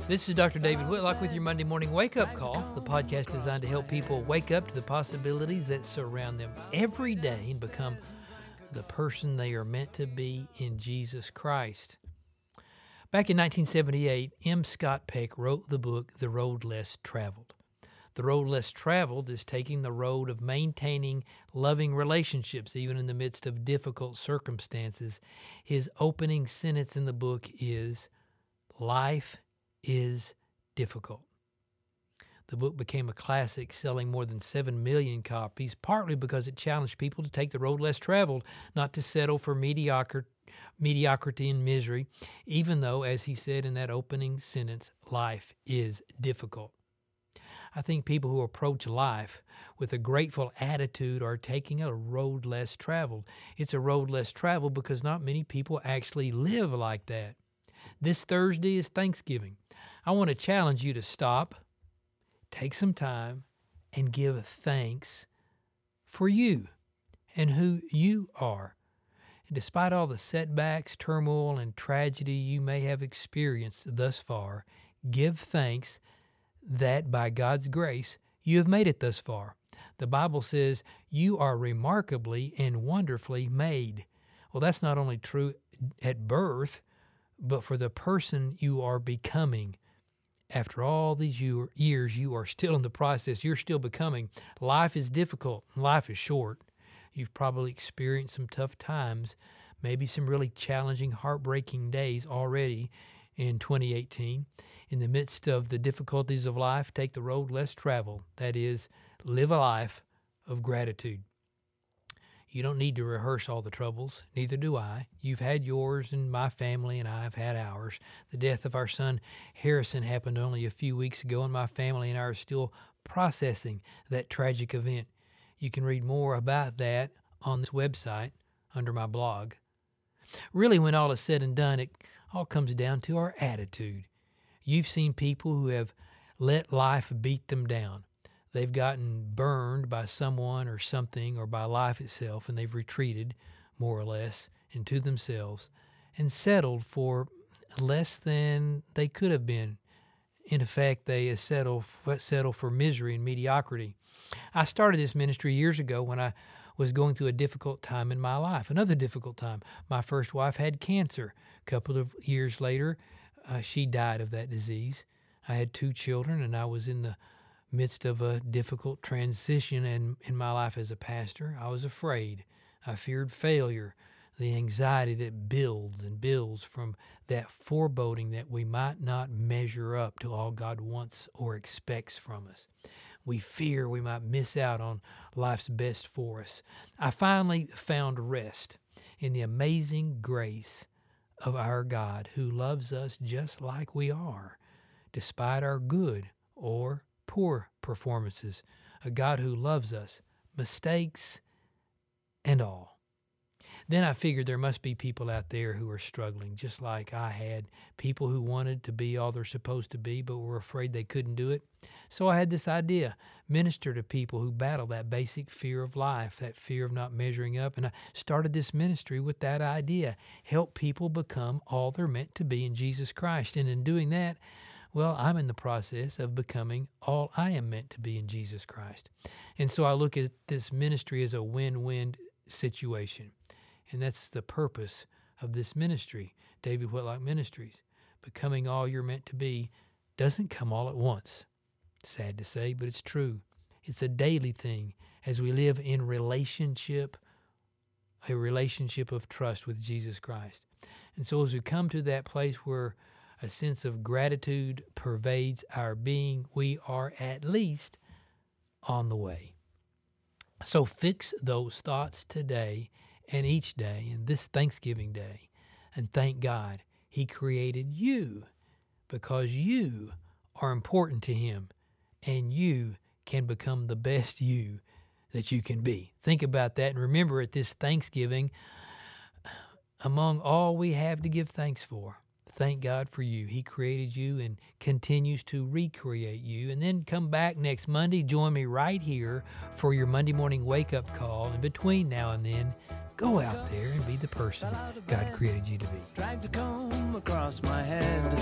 This is Dr. David Whitlock with your Monday Morning Wake Up Call, the podcast designed to help people wake up to the possibilities that surround them every day and become the person they are meant to be in Jesus Christ. Back in 1978, M. Scott Peck wrote the book, The Road Less Traveled. The road less traveled is taking the road of maintaining loving relationships even in the midst of difficult circumstances. His opening sentence in the book is, "Life is difficult." The book became a classic, selling more than 7 million copies, partly because it challenged people to take the road less traveled, not to settle for mediocrity and misery, even though, as he said in that opening sentence, life is difficult. I think people who approach life with a grateful attitude are taking a road less traveled. It's a road less traveled because not many people actually live like that. This Thursday is Thanksgiving. I want to challenge you to stop, take some time, and give thanks for you and who you are. And despite all the setbacks, turmoil, and tragedy you may have experienced thus far, give thanks that by God's grace you have made it thus far. The Bible says you are remarkably and wonderfully made. Well, that's not only true at birth, but for the person you are becoming. After all these years, you are still in the process. You're still becoming. Life is difficult. Life is short. You've probably experienced some tough times, maybe some really challenging, heartbreaking days already in 2018. In the midst of the difficulties of life, take the road less traveled. That is, live a life of gratitude. You don't need to rehearse all the troubles. Neither do I. You've had yours, and my family and I have had ours. The death of our son Harrison happened only a few weeks ago, and my family and I are still processing that tragic event. You can read more about that on this website under my blog. Really, when all is said and done, it all comes down to our attitude. You've seen people who have let life beat them down. They've gotten burned by someone or something or by life itself, and they've retreated, more or less, into themselves and settled for less than they could have been. In effect, they settle for misery and mediocrity. I started this ministry years ago when I was going through a difficult time in my life, another difficult time. My first wife had cancer. A couple of years later, she died of that disease. I had 2 children, and I was in the midst of a difficult transition in my life as a pastor. I was afraid. I feared failure, the anxiety that builds and builds from that foreboding that we might not measure up to all God wants or expects from us. We fear we might miss out on life's best for us. I finally found rest in the amazing grace of our God, who loves us just like we are, despite our good or poor performances. A God who loves us, mistakes and all. Then I figured there must be people out there who are struggling, just like I had. People who wanted to be all they're supposed to be, but were afraid they couldn't do it. So I had this idea, minister to people who battle that basic fear of life, that fear of not measuring up. And I started this ministry with that idea, help people become all they're meant to be in Jesus Christ. And in doing that, well, I'm in the process of becoming all I am meant to be in Jesus Christ. And so I look at this ministry as a win-win situation. And that's the purpose of this ministry, David Whitlock Ministries. Becoming all you're meant to be doesn't come all at once. Sad to say, but it's true. It's a daily thing as we live in a relationship of trust with Jesus Christ. And so as we come to that place where a sense of gratitude pervades our being, we are at least on the way. So fix those thoughts today and each day, and this Thanksgiving Day, and thank God He created you because you are important to Him, and you can become the best you that you can be. Think about that, and remember at this Thanksgiving, among all we have to give thanks for, thank God for you. He created you and continues to recreate you. And then come back next Monday. Join me right here for your Monday morning wake-up call. And between now and then, go out there and be the person God created you to be. Dragged a comb across my head